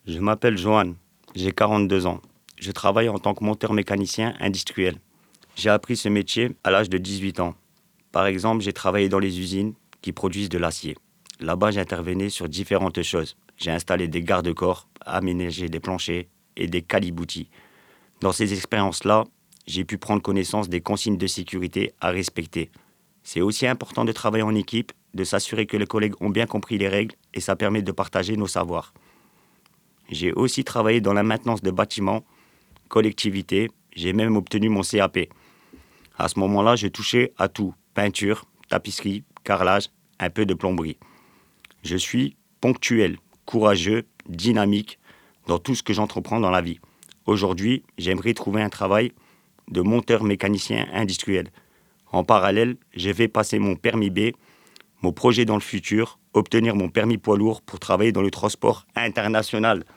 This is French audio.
Je m'appelle Johan, j'ai 42 ans. Je travaille en tant que monteur mécanicien industriel. J'ai appris ce métier à l'âge de 18 ans. Par exemple, j'ai travaillé dans les usines qui produisent de l'acier. Là-bas, j'intervenais sur différentes choses. J'ai installé des garde-corps, aménagé des planchers et des caliboutis. Dans ces expériences-là, j'ai pu prendre connaissance des consignes de sécurité à respecter. C'est aussi important de travailler en équipe, de s'assurer que les collègues ont bien compris les règles et ça permet de partager nos savoirs. J'ai aussi travaillé dans la maintenance de bâtiments, collectivités, j'ai même obtenu mon CAP. À ce moment-là, je touchais à tout, peinture, tapisserie, carrelage, un peu de plomberie. Je suis ponctuel, courageux, dynamique dans tout ce que j'entreprends dans la vie. Aujourd'hui, j'aimerais trouver un travail de monteur mécanicien industriel. En parallèle, je vais passer mon permis B, mon projet dans le futur, obtenir mon permis poids lourd pour travailler dans le transport international.